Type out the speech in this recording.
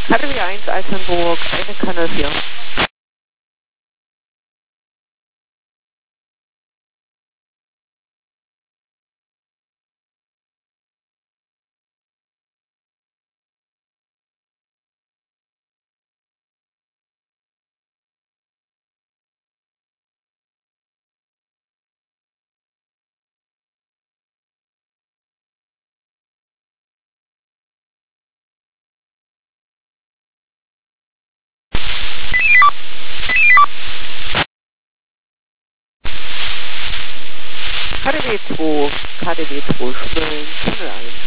KDW 1 Altenburg, eine Kanal 4. KDW 2, Schmölln, Tunnel 1.